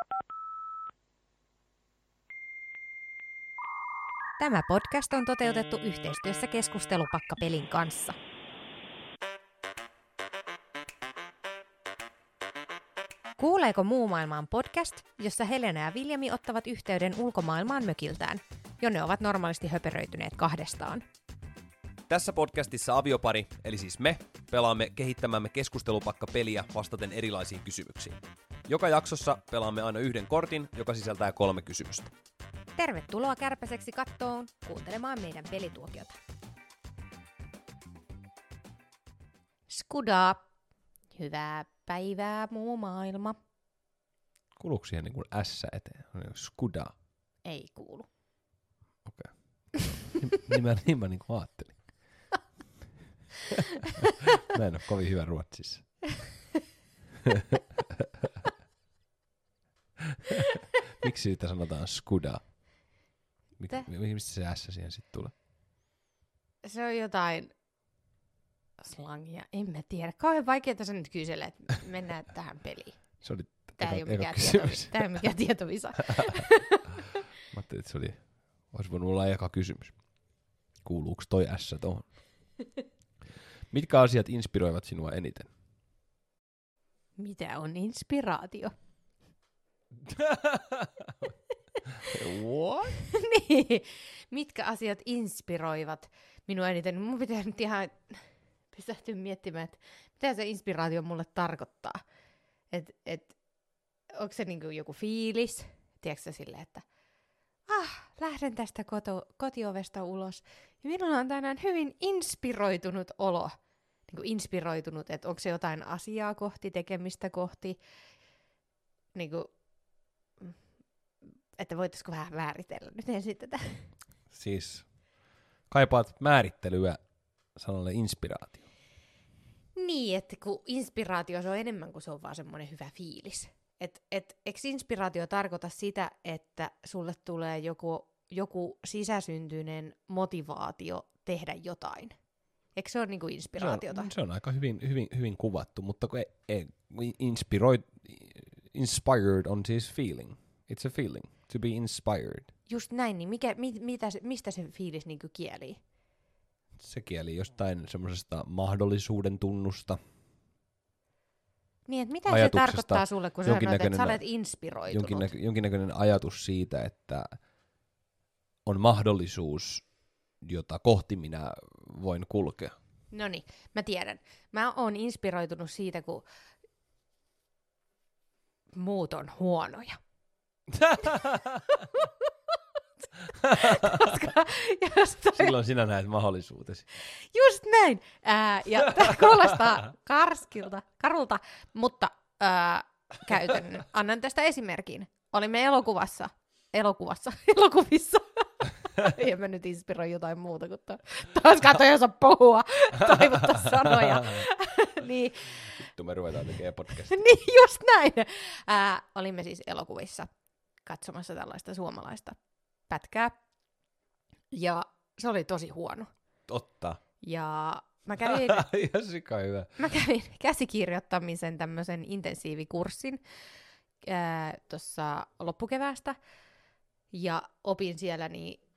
Tämä podcast on toteutettu yhteistyössä Keskustelupakka-pelin kanssa. Kuuleeko muu maailmaan podcast, jossa Helena ja Viljami ottavat yhteyden ulkomaailmaan mökiltään, jonne ovat normaalisti höperöityneet kahdestaan. Tässä podcastissa aviopari, eli siis me, pelaamme kehittämämme keskustelupakka-peliä vastaten erilaisiin kysymyksiin. Joka jaksossa pelaamme aina yhden kortin, joka sisältää 3 kysymystä. Tervetuloa Kärpäseksi kattoon kuuntelemaan meidän pelituokiota. Skudaa. Hyvää päivää, muu maailma. Kuuluuko siihen niin kuin S eteen? Skuda. Ei kuulu. Okei. Niin mä niin kuin ajattelin. Mä en ole kovin hyvä ruotsissa. Miksi siitä sanotaan skuda? Mistä se S siihen sitten tulee? Se on jotain slangia, en mä tiedä. Kauhean vaikeaa se nyt kysellä, että mennään tähän peliin. Se oli Tää ei ole mikään tietovisa. Mä ajattelin, että olisi voinut olla eka kysymys. Kuuluuko toi S tohon? Mitkä asiat inspiroivat sinua eniten? Mitä on inspiraatio? What? Niin. Mitkä asiat inspiroivat minua eniten? Mun pitää nyt ihan pysähtyä miettimään, että mitä se inspiraatio mulle tarkoittaa. Onko se niinku joku fiilis? Tiedätkö sä silleen, että lähden tästä kotiovesta ulos. Ja minulla on tänään hyvin inspiroitunut olo. Niinku inspiroitunut, että onko se jotain asiaa kohti, tekemistä kohti. Niinku, että voitaisiko vähän määritellä nyt ensin tätä. Siis kaipaat määrittelyä sanalle inspiraatio. Niin, että kun inspiraatio se on enemmän kuin se on vaan semmoinen hyvä fiilis. Eikö inspiraatio tarkoita sitä, että sulle tulee joku sisäsyntyinen motivaatio tehdä jotain? Eikö se ole niinku inspiraatiota? Se on aika hyvin kuvattu, mutta kun inspired on siis feeling. It's a feeling, to be inspired. Just näin, niin mistä se fiilis niinku kielii? Se kieli jostain semmoisesta mahdollisuuden tunnusta. Niin, että mitä se tarkoittaa sulle, kun sä sanoit, että sä olet inspiroitunut? Jonkinnäköinen ajatus siitä, että on mahdollisuus, jota kohti minä voin kulkea. Noniin, mä tiedän. Mä oon inspiroitunut siitä, kun muut on huonoja. Koska silloin sinä näet mahdollisuutesi. Just näin. Ja tämä kuulostaa karulta, mutta käytännön. Annan tästä esimerkin. Olimme elokuvissa. En mä nyt inspiroi jotain muuta kuin taas katso, jos on puhua, toivottaa sanoja. Niin. Vittu, me ruvetaan tekemään podcastia. Niin, just näin. Olimme siis elokuvissa katsomassa tällaista suomalaista pätkää. Ja se oli tosi huono. Totta. Ja mä kävin käsikirjoittamisen tämmöisen intensiivikurssin tuossa loppukeväästä. Ja opin siellä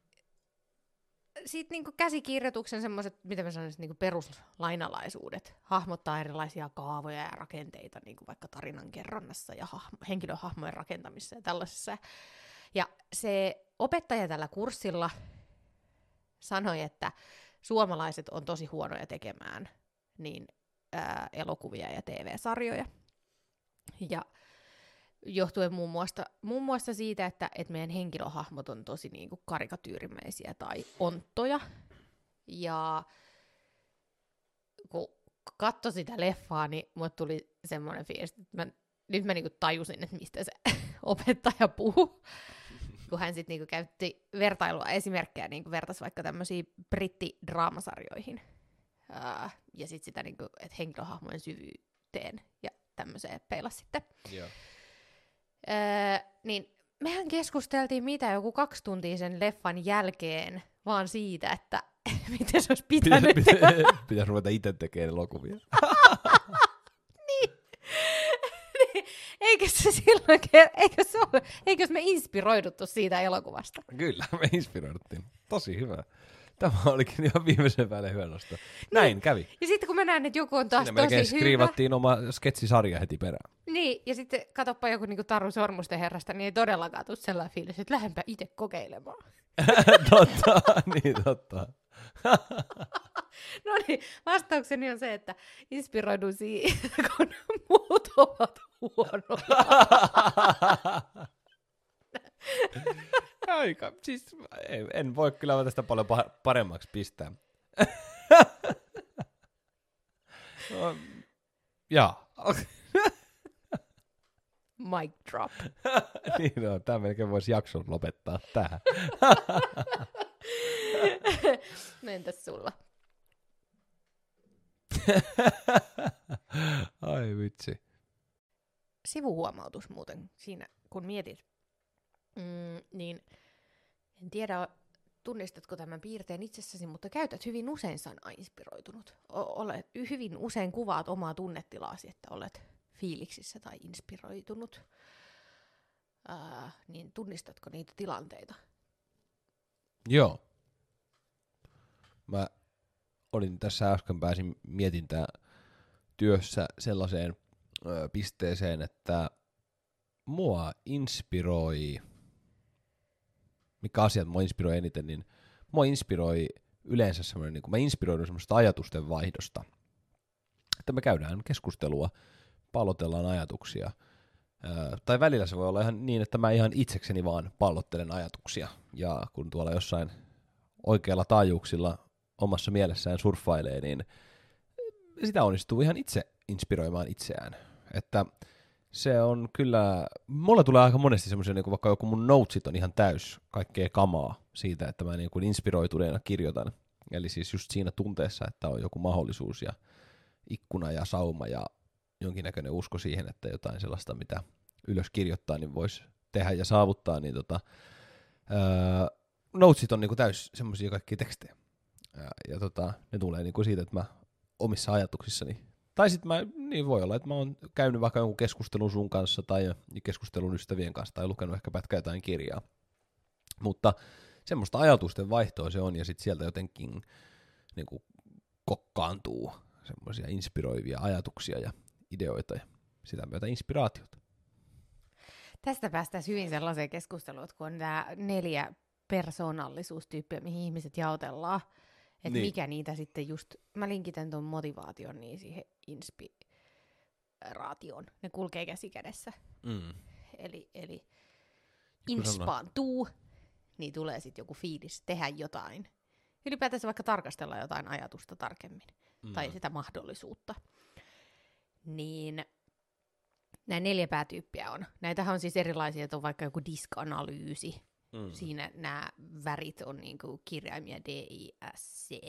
siitä niinku käsikirjoituksen semmoiset, mitä mä sanoisin, niinku peruslainalaisuudet. Hahmottaa erilaisia kaavoja ja rakenteita, niinku vaikka tarinankerronnassa ja henkilöhahmojen rakentamisessa ja tällaisessa. Ja se opettaja tällä kurssilla sanoi, että suomalaiset on tosi huonoja tekemään elokuvia ja TV-sarjoja. Ja johtuen muun muassa siitä, että meidän henkilöhahmot on tosi niinku karikatyyrimäisiä tai onttoja. Ja kun katsoi sitä leffaa, niin mulle tuli semmoinen fiilis, että nyt mä niinku tajusin, että mistä se opettaja puhuu. Kun hän sitten niinku käytti vertailua esimerkkejä, niinku vertasi vaikka tämmöisiin brittidraamasarjoihin. Ja sitten sitä, niinku, että henkilöhahmojen syvyyteen ja tämmöiseen peilasi sitten. Joo. Niin mehän keskusteltiin joku 2 tuntia sen leffan jälkeen vaan siitä, että miten se olisi pitänyt Pitäisi ruveta itse tekemään elokuvia. niin. Eikös me inspiroiduttu siitä elokuvasta? Kyllä, me inspiroiduttiin. Tosi hyvä. Tämä olikin ihan viimeisen päälle hyvä nosto. Näin kävi. Ja sitten kun mä näen, että joku on taas Siinä tosi hyvä. skriivattiin oma sketsisarja heti perään. Niin, ja sitten katoppa joku niinku Taru Sormusten herrasta, niin ei todellakaan tule sellainen fiilis, että lähdenpä itse kokeilemaan. Totta. No niin, vastaukseni on se, että inspiroidun siitä, kun muut ovat huonoja. Aika, siis en voi kyllä tästä paljon paremmaksi pistää. No, jaa. Mic drop. Niin no, tämä melkein voisi jakson lopettaa tähän. No entäs sulla? Ai vitsi. Sivuhuomautus muuten siinä, kun mietit, niin en tiedä, tunnistatko tämän piirteen itsessäsi, mutta käytät hyvin usein sanaa inspiroitunut. Olet hyvin usein kuvaat omaa tunnetilaasi, että olet fiiliksissä tai inspiroitunut. Niin tunnistatko niitä tilanteita? Joo. Mä olin tässä äsken mietintää työssä sellaiseen pisteeseen, että mua inspiroi, mikä asiat mua inspiroi eniten, niin mua inspiroi yleensä semmoinen, niin kuin mä inspiroidun semmoista ajatusten vaihdosta. Että me käydään keskustelua, pallotellaan ajatuksia. Tai välillä se voi olla ihan niin, että mä ihan itsekseni vaan pallottelen ajatuksia. Ja kun tuolla jossain oikealla taajuuksilla omassa mielessään surffailee, niin sitä onnistuu ihan itse inspiroimaan itseään. Että se on kyllä, mulla tulee aika monesti semmoisia, niin vaikka joku mun notesit on ihan täys kaikkea kamaa siitä, että mä niin kuin inspiroituneena kirjoitan. Eli siis just siinä tunteessa, että on joku mahdollisuus ja ikkuna ja sauma ja jonkinnäköinen usko siihen, että jotain sellaista, mitä ylös kirjoittaa, niin voisi tehdä ja saavuttaa, niin notesit on niin kuin täys semmoisia kaikkia tekstejä. Ja ne tulee niin kuin siitä, että mä omissa ajatuksissani, tai sitten niin voi olla, että mä oon käynyt vaikka jonkun keskustelun sun kanssa tai keskustelun ystävien kanssa tai lukenut ehkä pätkää jotain kirjaa. Mutta semmoista ajatusten vaihtoa se on, ja sitten sieltä jotenkin niin kuin kokkaantuu semmoisia inspiroivia ajatuksia ja ideoita ja sitä myötä inspiraatiota. Tästä päästään hyvin sellaiseen keskusteluun, kun on nämä 4 persoonallisuustyyppiä, mihin ihmiset jaotellaan. Että niin. Mikä niitä sitten just, mä linkitän tuon motivaation niin siihen inspiraatioon. Ne kulkee käsi kädessä. Eli inspaantuu, niin tulee sitten joku fiilis tehdä jotain. Ylipäätänsä vaikka tarkastella jotain ajatusta tarkemmin. Tai sitä mahdollisuutta. Niin nämä 4 päätyyppiä on. Näitähän on siis erilaisia, että on vaikka joku disk-analyysi. Siinä nämä värit on niinku kirjaimia D, I, S, C.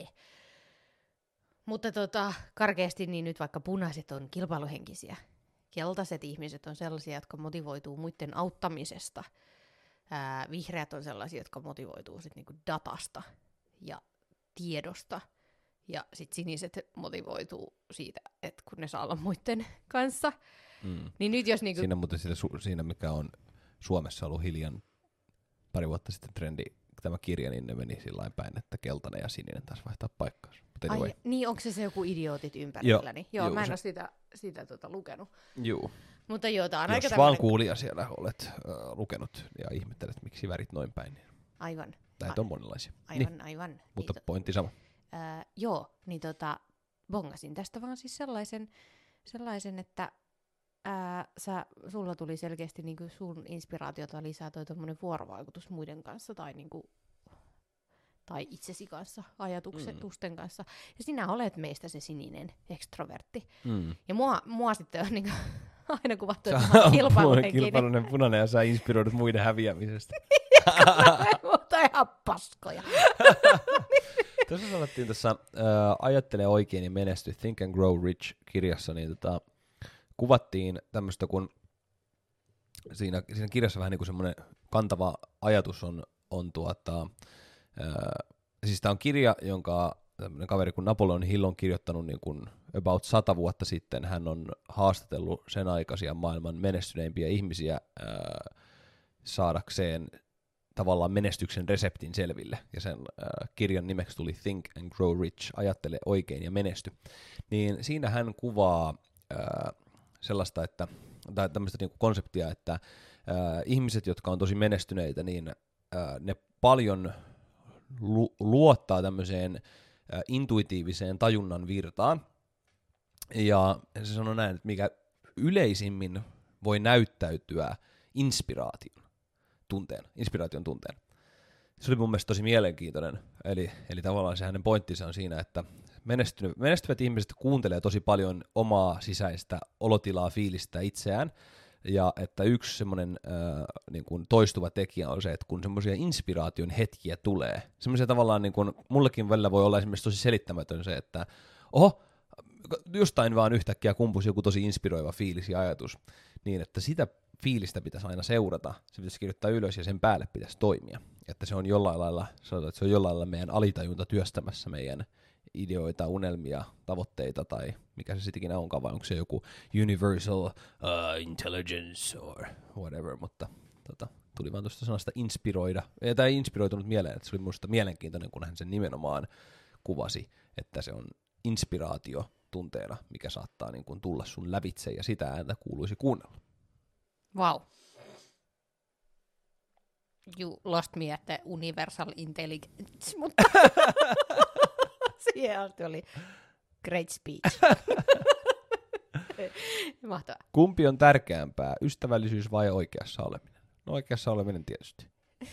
Mutta karkeasti niin nyt vaikka punaiset on kilpailuhenkisiä. Keltaiset ihmiset on sellaisia, jotka motivoituu muiden auttamisesta. Vihreät on sellaisia, jotka motivoituu sit niinku datasta ja tiedosta. Ja sitten siniset motivoituu siitä, että kun ne saa olla muiden kanssa. Niin nyt jos niinku siinä muuten siinä, mikä on Suomessa ollut hiljan pari vuotta sitten trendi, tämä kirja, niin ne meni sillä päin, että keltainen ja sininen taas vaihtaa paikkaansa. Ai, niin onko se joku idiootit ympärilläni? Joo, mä en ole sitä lukenut. Joo. Mutta joo, tää on jos aika vaan tämmönen kuulija siellä olet lukenut ja ihmettelet, miksi värit noin päin. Niin aivan. näitä on monenlaisia. Aivan. Mutta pointti sama. Joo, niin bongasin tästä vaan siis sellaisen että sulla tuli selkeästi niinku sun inspiraatiota lisää toi tommonen vuorovaikutus muiden kanssa tai itsesi kanssa, ajatusten kanssa. Ja sinä olet meistä se sininen ekstrovertti. Ja mua sitten on niinku aina kuvattu, että mä oon kilpailuhenkinen. Kilpailunen punainen ja sä inspiroidut muiden häviämisestä. Mutta ihan paskoja. Tässä sanottiin Ajattele oikein ja menesty, Think and Grow Rich -kirjassa, niin kuvattiin tämmöistä, kun siinä kirjassa vähän niin kuin semmoinen kantava ajatus on siis tämä on kirja, jonka tämmöinen kaveri kuin Napoleon Hill on kirjoittanut niin kuin about 100 vuotta sitten, hän on haastatellut sen aikaisia maailman menestyneimpiä ihmisiä saadakseen tavallaan menestyksen reseptin selville, ja sen kirjan nimeksi tuli Think and Grow Rich, ajattele oikein ja menesty. Niin siinä hän kuvaa sellaista, tai tämmöistä niinku konseptia, että ihmiset, jotka on tosi menestyneitä, niin ne paljon luottaa tämmöiseen intuitiiviseen tajunnan virtaan, ja se sanoo näin, että mikä yleisimmin voi näyttäytyä inspiraation tunteen. Se oli mun mielestä tosi mielenkiintoinen, eli tavallaan se hänen pointtinsa on siinä, että menestyvät ihmiset kuuntelee tosi paljon omaa sisäistä olotilaa, fiilistä itseään, ja että yksi semmoinen niin kuin toistuva tekijä on se, että kun semmoisia inspiraation hetkiä tulee, semmoisia tavallaan, niin kuin mullekin välillä voi olla esimerkiksi tosi selittämätön se, että jostain vaan yhtäkkiä kumpusi joku tosi inspiroiva fiilis ja ajatus, niin että sitä fiilistä pitäisi aina seurata, se pitäisi kirjoittaa ylös ja sen päälle pitäisi toimia. Että se on jollain lailla meidän alitajunta työstämässä meidän ideoita, unelmia, tavoitteita tai mikä se sittenkin onkaan, vai onko se joku universal intelligence or whatever, mutta tuli vaan tuosta sanasta inspiroida, tai inspiroitunut mieleen, että se oli minusta mielenkiintoinen, kun hän sen nimenomaan kuvasi, että se on inspiraatio tunteena, mikä saattaa niin kuin tulla sun lävitse ja sitä ääntä kuuluisi kuunnella. Wow. You lost me at the universal intelligence, mutta siihen asti oli great speech. Mahtavaa. Kumpi on tärkeämpää, ystävällisyys vai oikeassa oleminen? No oikeassa oleminen tietysti.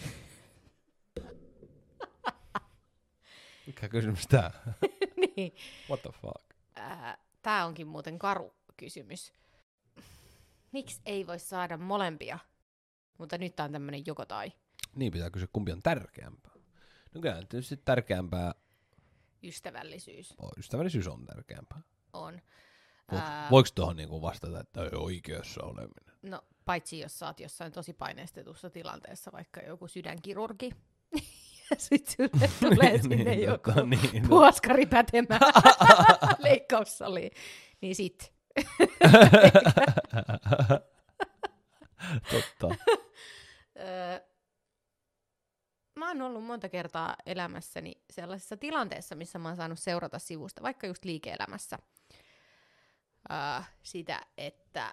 Mikä kysymys tää? Niin. What the fuck? Tää onkin muuten karu kysymys. Miksi ei voi saada molempia? Mutta nyt tää on tämmönen joko tai. Niin, pitää kysyä, kumpi on tärkeämpää. No kyllä, tietysti tärkeämpää. Ystävällisyys. Ystävällisyys on tärkeämpää. On. Voiko tuohon niinku vastata, että ei oikeassa oleminen? No, paitsi jos sä oot jossain tosi paineistetussa tilanteessa, vaikka joku sydänkirurgi. Ja sit sulle tulee sinne joku puoskari pätemään leikkaussaliin. Niin sit. Totta. Mä oon ollut monta kertaa elämässäni sellaisessa tilanteessa, missä mä oon saanut seurata sivusta, vaikka just liike-elämässä, sitä, että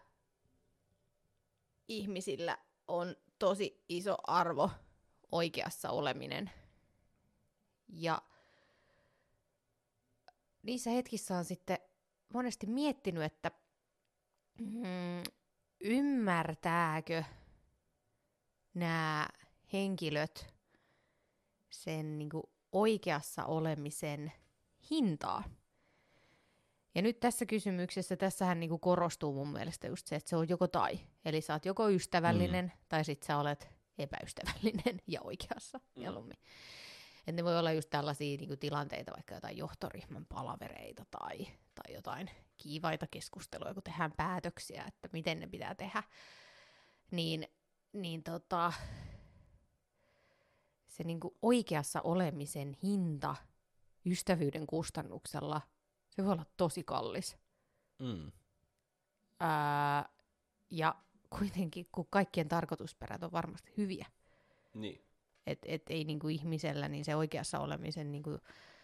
ihmisillä on tosi iso arvo oikeassa oleminen. Ja niissä hetkissä on sitten monesti miettinyt, että ymmärtääkö nämä henkilöt sen niin kuin oikeassa olemisen hintaa. Ja nyt tässä kysymyksessä, tässähän niin kuin korostuu mun mielestä just se, että se on joko tai. Eli sä oot joko ystävällinen tai sit sä olet epäystävällinen ja oikeassa mieluummin. Että ne voi olla just tällaisia niin kuin tilanteita, vaikka jotain johtoryhmän palavereita tai jotain kiivaita keskusteluja, kun tehdään päätöksiä, että miten ne pitää tehdä. Se niin kuin oikeassa olemisen hinta ystävyyden kustannuksella, se voi olla tosi kallis. Ja kuitenkin, kun kaikkien tarkoitusperät on varmasti hyviä. Niin. Et ei niinku ihmisellä niin se oikeassa olemisen niinku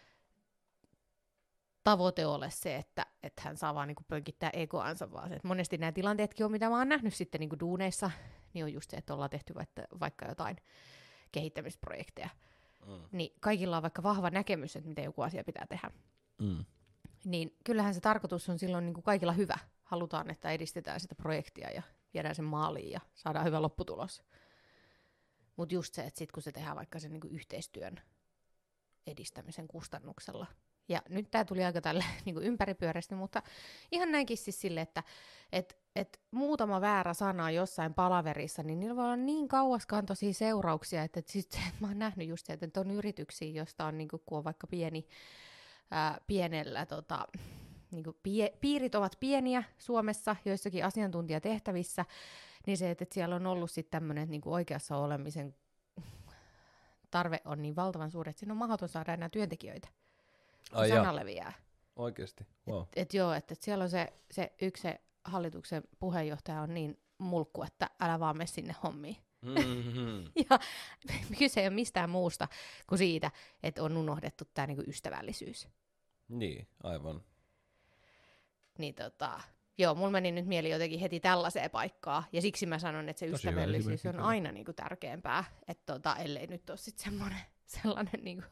tavoite ole se, että hän saa vaan niinku pönkittää egoansa, vaan se, että monesti nämä tilanteetkin on, mitä mä oon nähnyt sitten niinku duuneissa, niin on just se, että ollaan tehty vaikka jotain kehittämisprojekteja. Niin kaikilla on vaikka vahva näkemys, että miten joku asia pitää tehdä. Niin kyllähän se tarkoitus on silloin niinku kaikilla hyvä. Halutaan, että edistetään sitä projektia ja viedään sen maaliin ja saadaan hyvä lopputulos. Mutta just se, että sit kun se tehdään vaikka sen niinku yhteistyön edistämisen kustannuksella. Ja nyt tää tuli aika tälle niinku ympäripyörästi, mutta ihan näinkin siis sille, että muutama väärä sana jossain palaverissa, niin niillä voi olla niin kauaskantoisia seurauksia, että sit mä oon nähnyt just se, että on yrityksiä, josta on niinku, kun on vaikka pienellä niinku piirit ovat pieniä Suomessa joissakin asiantuntijatehtävissä, niin se, että siellä on ollut sitten tämmöinen niinku oikeassa olemisen tarve on niin valtavan suuri, että siinä on mahdoton saada enää työntekijöitä. kun sana leviää. Oikeesti? Wow. Et siellä on se yksi hallituksen puheenjohtaja on niin mulkku, että älä vaan mene sinne hommiin. Mm-hmm. Ja kyse ei ole mistään muusta kuin siitä, että on unohdettu tämä niinku ystävällisyys. Niin, aivan. Niin joo, mulla meni nyt mieli jotenkin heti tällaiseen paikkaan, ja siksi mä sanon, että se tosi ystävällisyys on aina niinku tärkeämpää, että ellei nyt ole sit sellainen niinku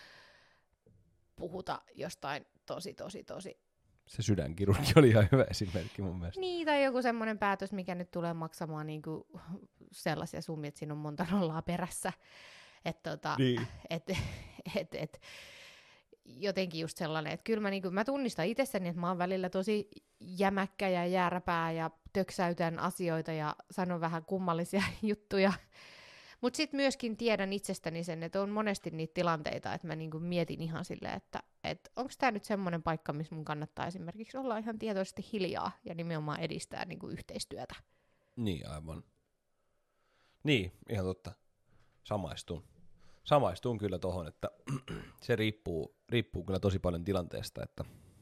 puhuta jostain tosi. Se sydänkirurgi oli ihan hyvä esimerkki mun mielestä. Niin, tai joku semmoinen päätös, mikä nyt tulee maksamaan niinku sellaisia summia, että siinä on monta nollaa perässä. Niin. Jotenkin just sellainen, että kyllä mä tunnistan itsessäni, että mä oon välillä tosi jämäkkä ja jääräpää ja töksäytän asioita ja sanon vähän kummallisia juttuja. Mutta sitten myöskin tiedän itsestäni sen, että on monesti niitä tilanteita, että mä niinku mietin ihan silleen, että onko tämä nyt semmoinen paikka, missä mun kannattaa esimerkiksi olla ihan tietoisesti hiljaa ja nimenomaan edistää niinku yhteistyötä. Niin, aivan. Niin, ihan totta. Samaistun kyllä tohon, että se riippuu kyllä tosi paljon tilanteesta, että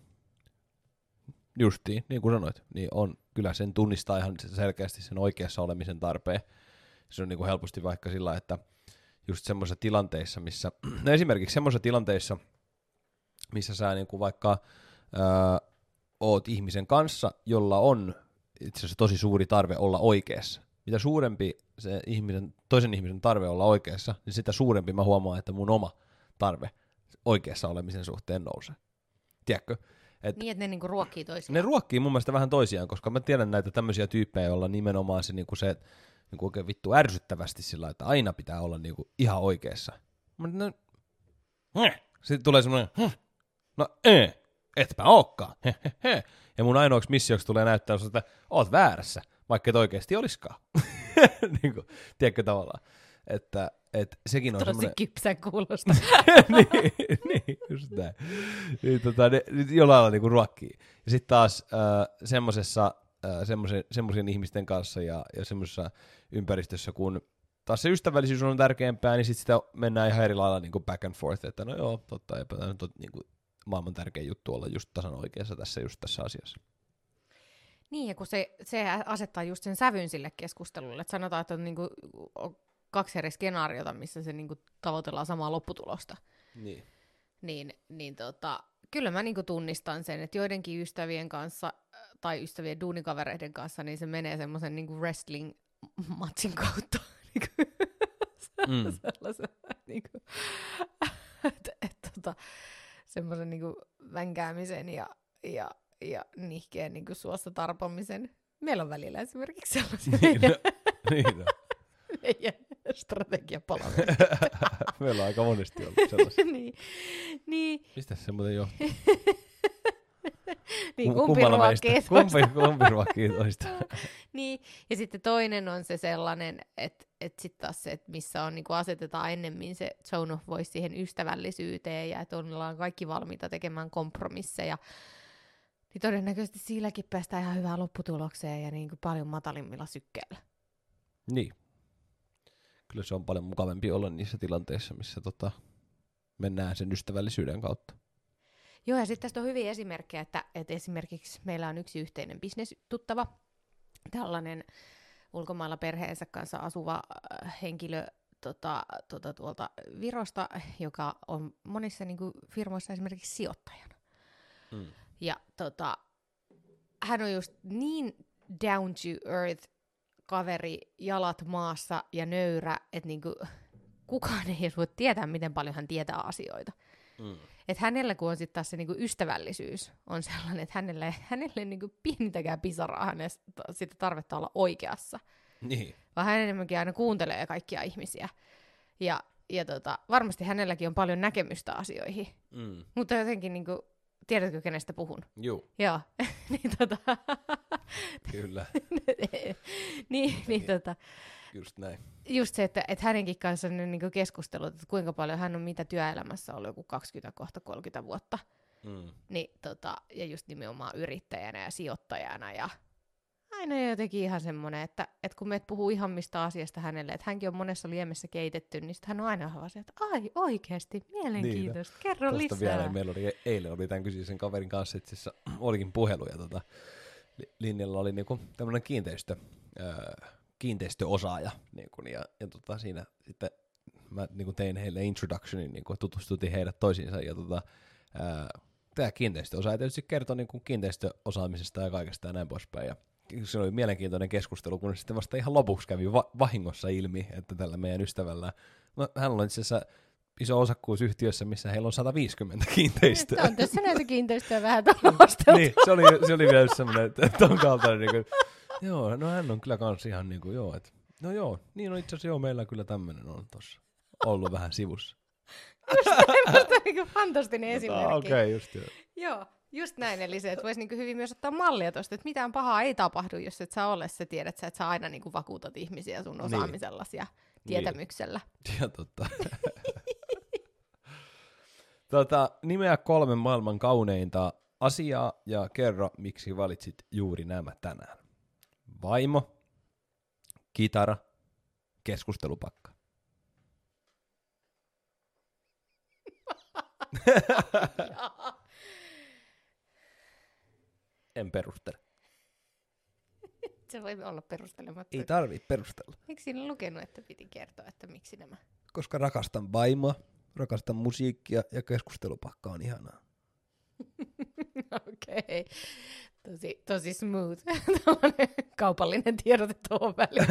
justiin, niin kuin sanoit, niin on kyllä sen tunnistaa ihan selkeästi sen oikeassa olemisen tarpeen. Se on niin kuin helposti vaikka sillä, että just semmoisissa tilanteissa, missä, no esimerkiksi semmoisissa tilanteissa, missä sä niin kuin vaikka oot ihmisen kanssa, jolla on itse asiassa tosi suuri tarve olla oikeassa. Mitä suurempi se toisen ihmisen tarve olla oikeassa, niin sitä suurempi mä huomaan, että mun oma tarve oikeassa olemisen suhteen nousee. Tiedätkö? Niin, että ne niinku ruokkii toisiaan. Ne ruokkii mun mielestä vähän toisiaan, koska mä tiedän näitä tämmöisiä tyyppejä, joilla nimenomaan se, niinku se niinku oikein vittu ärsyttävästi sillä, että aina pitää olla niinku ihan oikeassa. Sitten tulee semmoinen, etpä ookaan. Ja mun ainoaksi missioksi tulee näyttää, että oot väärässä, vaikka et oikeasti olisikaan. Niinku, tiedätkö tavallaan? Että sekin on tosi semmoinen kypsän kuulosta. niin, just näin. Niin, ne jollain lailla niinku ruokkii. Ja sitten taas semmoisen ihmisten kanssa ja semmoisessa ympäristössä, kun taas se ystävällisyys on tärkeämpää, niin sitten sitä mennään ihan eri lailla niinku back and forth, että no joo, totta, eipä tämä nyt ole niinku maailman tärkein juttu olla just tasan oikeassa tässä asiassa. Niin, ja kun se asettaa just sen sävyn sille keskustelulle, että sanotaan, että on niinku kaksi eri skenaariota, missä se niinku tavoitellaan samaa lopputulosta. Niin, kyllä mä niinku tunnistan sen, että joidenkin ystävien kanssa tai ystävien duunikavereiden kanssa, niin se menee semmoisen niinku wrestling-matsin kautta. Sellaisen niinku, semmoisen niinku vänkäämisen ja nihkeen niinku suosta tarpomisen. Meillä on välillä esimerkiksi sellaisia meidän strategiapalavereita. Meillä on aika monesti ollut sellaisia. niin. Mistä se muuten johtuu? Niin, kumpi ruokkii toista. Niin, ja sitten toinen on se sellainen, että sitten taas se, että missä on, niin kuin asetetaan ennemmin se zone of voice siihen ystävällisyyteen, ja että ollaan kaikki valmiita tekemään kompromisseja, niin todennäköisesti silläkin päästään ihan hyvään lopputulokseen ja niin kuin paljon matalimmilla sykkeillä. Niin. Kyllä se on paljon mukavampi olla niissä tilanteissa, missä mennään sen ystävällisyyden kautta. Joo, ja sitten tästä on hyviä esimerkkejä, että esimerkiksi meillä on yksi yhteinen bisnestuttava, tällainen ulkomailla perheensä kanssa asuva henkilö tuolta Virosta, joka on monissa niin kuin firmoissa esimerkiksi sijoittajana. Ja hän on just niin down to earth kaveri, jalat maassa ja nöyrä, että niinku kukaan ei voi tietää, miten paljon hän tietää asioita. Että hänellä, kun on sitten taas se niinku ystävällisyys, on sellainen, että hänelle niinku pienintäkään pisaraa hänestä sitä tarvetta olla oikeassa. Niin. Vaan hän enemmänkin aina kuuntelee kaikkia ihmisiä. Ja varmasti hänelläkin on paljon näkemystä asioihin. Mutta jotenkin niinku, tiedätkö, kenestä puhun? Juu. Joo. Kyllä. Just näin. Just se, että hänenkin kanssa on niinku keskustelut, että kuinka paljon hän on mitä työelämässä ollut joku 20-30 vuotta. Niin, ja just nimenomaan yrittäjänä ja sijoittajana ja aina jotenkin ihan semmoinen, että kun meet puhuu ihan mistä asiasta hänelle, että hänkin on monessa liemessä keitetty, niin sitten hän on aina ihan se, että ai oikeasti, mielenkiintoista, kerro Tosta lisää. vielä, meillä oli eilen oli tämän kysyisen kaverin kanssa, että siis olikin puhelu ja linjalla oli niinku tämmöinen kiinteistöosaaja niinku, ja siinä sitten mä niinku tein heille introductionin, niinku, tutustutin heidät toisiinsa ja tämä kiinteistöosaaja tietysti kertoi niinku kiinteistöosaamisesta ja kaikesta ja näin poispäin. Ja se oli mielenkiintoinen keskustelu, kun sitten vasta ihan lopuksi kävi vahingossa ilmi, että tällä meidän ystävällä, no hän on itse asiassa iso osakkuus yhtiössä, missä heillä on 150 kiinteistöä. On tässä näitä kiinteistöjä vähän tunnusteltu. Niin, se oli vielä semmoinen, että ton kaltainen, niin kuin, joo, no hän on kyllä kans ihan niin kuin, joo, että, no joo, niin on itse asiassa joo, meillä kyllä tämmöinen on tossa ollut vähän sivussa. Just niin fantastinen esimerkki. Okei, just joo. Joo, just näin, eli se, että voisi niin hyvin myös ottaa mallia tuosta, että mitään pahaa ei tapahdu, jos et sä ole, sä tiedät sä, että sä aina niin vakuutat ihmisiä sun osaamisellasi ja tietämyksellä. Niin. Ja nimeä 3 maailman kauneinta asiaa ja kerro, miksi valitsit juuri nämä tänään. Vaimo, kitara, keskustelupakka. En perustele. Se voi olla perustelematta. Ei tarvitse perustella. Eikö siinä lukenut, että piti kertoa, että miksi nämä? Koska rakastan vaimoa, rakastan musiikkia ja keskustelupakka on ihanaa. Okei. Tosi smooth. Tällainen kaupallinen tiedote tuohon väliin.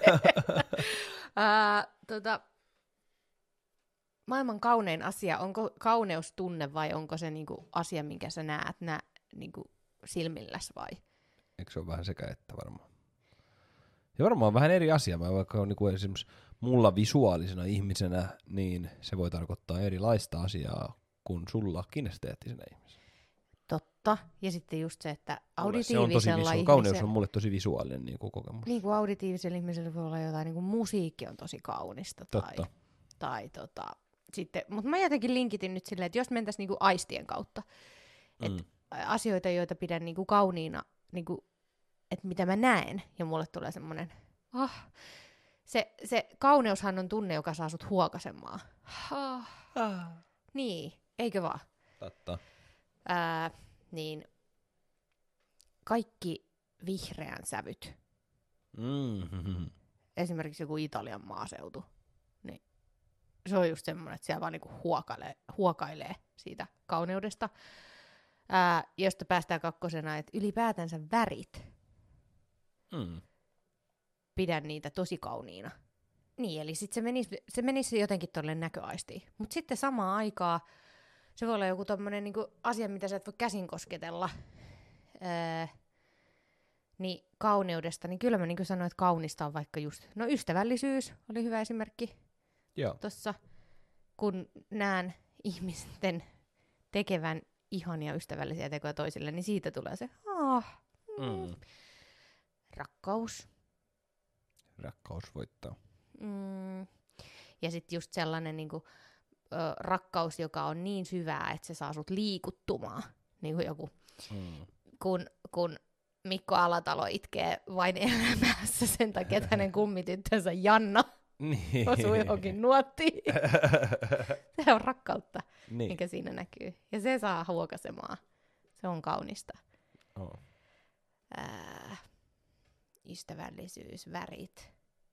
Maailman kaunein asia, onko kauneus tunne vai onko se niinku asia, minkä sä näet niinku silmilläs vai? Eikö se ole vähän sekä että varmaan? Ja varmaan vähän eri asia, vaikka on niinku esimerkiksi mulla visuaalisena ihmisenä, niin se voi tarkoittaa erilaista asiaa kuin sulla kinesteettisenä ihmisenä. Totta. Ja sitten just se, että kauneus on mulle tosi visuaalinen niin kuin kokemus. Niin kuin auditiivisella ihmisellä voi olla jotain, niin kuin musiikki on tosi kaunista. Totta. Sitten, mutta mä jotenkin linkitin nyt silleen, että jos mentäisiin niin kuin aistien kautta, että asioita, joita pidän niin kuin kauniina, niin kuin, että mitä mä näen, ja mulle tulee semmoinen, se kauneushan on tunne, joka saa sut huokasemaan. Niin, eikö vaan? Totta. Niin kaikki vihreän sävyt, esimerkiksi joku Italian maaseutu, niin se on just semmoinen, että siellä vaan niinku huokailee siitä kauneudesta, josta päästään kakkosena, että ylipäätänsä värit, pidän niitä tosi kauniina. Niin, eli sitten se menisi jotenkin tuolle näköaistiin. Mutta sitten samaan aikaan se voi olla joku tommonen niinku asia, mitä sä et voi käsin kosketella, niin kauneudesta, niin kyllä mä niinku sanoin, että kaunista on vaikka just, no ystävällisyys oli hyvä esimerkki tossa, kun näen ihmisten tekevän ihania ystävällisiä tekoja toisille, niin siitä tulee se rakkaus. Rakkaus voittaa. Ja sitten just sellainen niinku, rakkaus, joka on niin syvää, että se saa sut liikuttumaan. Niin kuin joku, kun Mikko Alatalo itkee vain elämässä sen takia, että hänen kummityttönsä Janna osui johonkin nuottiin. Se on rakkautta, mikä siinä näkyy. Ja se saa huokasemaan. Se on kaunista. Ystävällisyys, värit,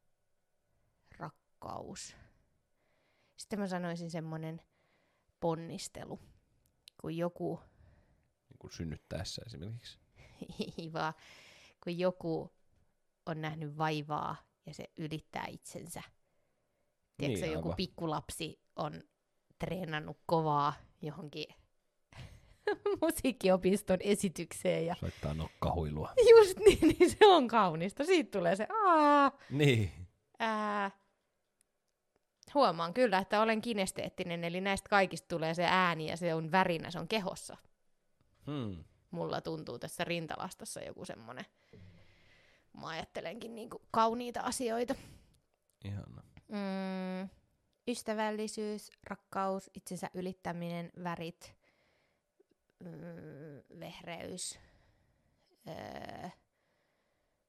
rakkaus. Sitten mä sanoisin semmoinen ponnistelu, kun joku... Niin kuin synnyttäessä esimerkiksi. Ei vaan, kun joku on nähnyt vaivaa ja se ylittää itsensä. Tiedätkö, niin, joku pikkulapsi on treenannut kovaa johonkin musiikkiopiston esitykseen. Ja... soittaa nokkahuilua. Just niin se on kaunista. Siitä tulee se Niin. Huomaan kyllä, että olen kinesteettinen, eli näistä kaikista tulee se ääni ja se on värinä, se on kehossa. Mulla tuntuu tässä rintalastassa joku semmonen, mä ajattelenkin niinku kauniita asioita. Ihana. Ystävällisyys, rakkaus, itsensä ylittäminen, värit, vehreys,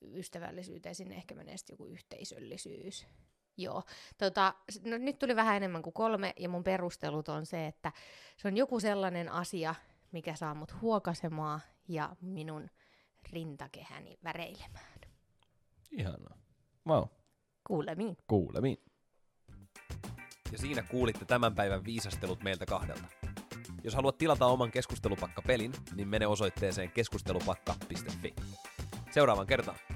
ystävällisyyteen, sinne ehkä menee sitten joku yhteisöllisyys. Joo. No, nyt tuli vähän enemmän kuin 3, ja mun perustelut on se, että se on joku sellainen asia, mikä saa mut huokasemaan ja minun rintakehäni väreilemään. Ihanaa. Wow. Kuulemiin. Kuulemiin. Ja siinä kuulitte tämän päivän viisastelut meiltä 2. Jos haluat tilata oman keskustelupakka-pelin, niin mene osoitteeseen keskustelupakka.fi. Seuraavan kertaan.